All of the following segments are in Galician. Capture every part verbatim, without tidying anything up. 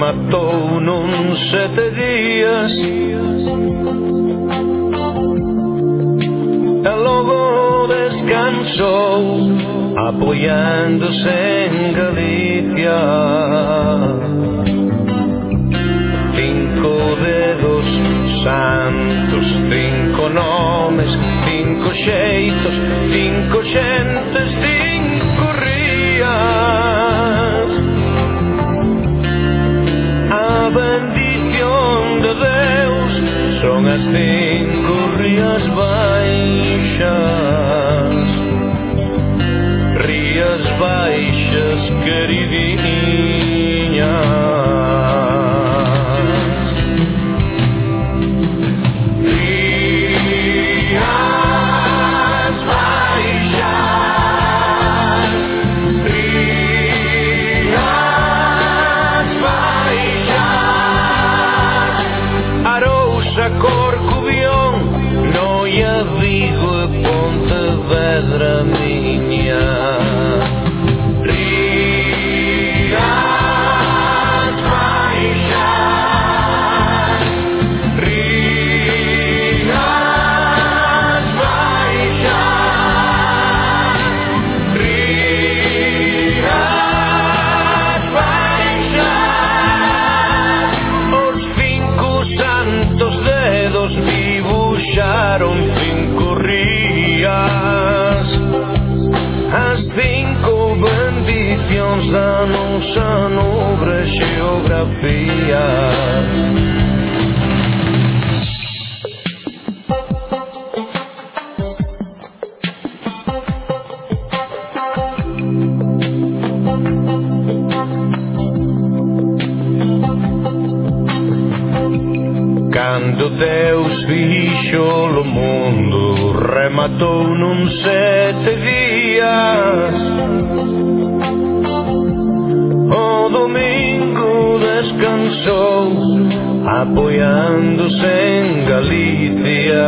rematou nun sete días e logo descansou apoiándose en Galicia. Cinco dedos santos, cinco nomes, cinco xeitos, cinco xentes, cinco rías. A bendición de Deus son as cinco rías baixas, rías baixas queridinhas. Pedra miña, rías baixas, rías baixas, rías baixas. Os cinco santos dedos dibuixaron cinco rías, as cinco bendicións da nosa nobre xeografía. Cando Deus fixo o mundo, rematou nun sete días. O domingo descansou apoiándose en Galicia.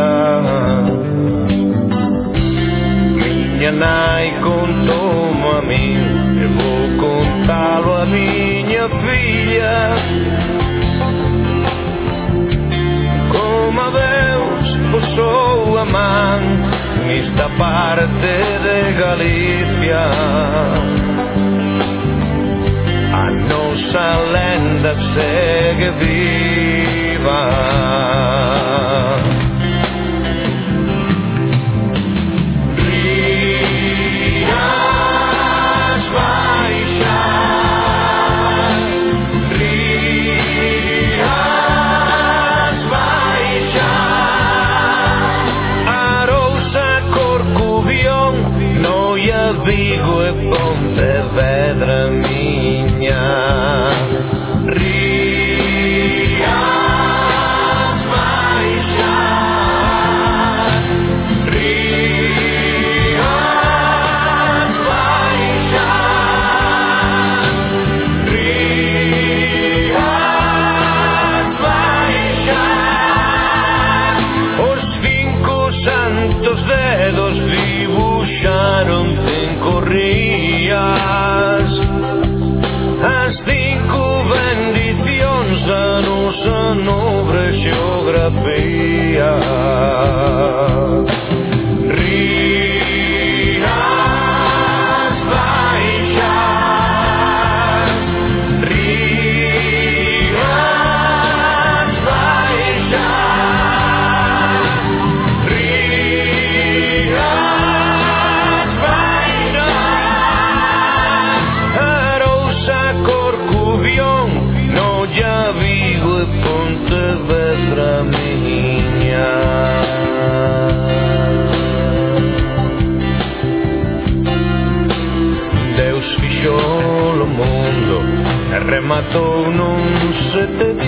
Miña nai contou-mo a min e vou contalo a miña filla. Como a Deus posou a man nesta parte de Galicia, a nosa lenda segue viva. Vigo e Pontevedra miña, rías baixas, rías baixas, rías baixas. Os cinco santos dedos dibuixaron cinco rías, as cinco bendicións da nosa nobre xeografía. Rías baixas, rías baixas, rías baixas. Corcubión, Noia, Vigo e Pontevedra miña. Deus fixo o mundo e rematou nun sete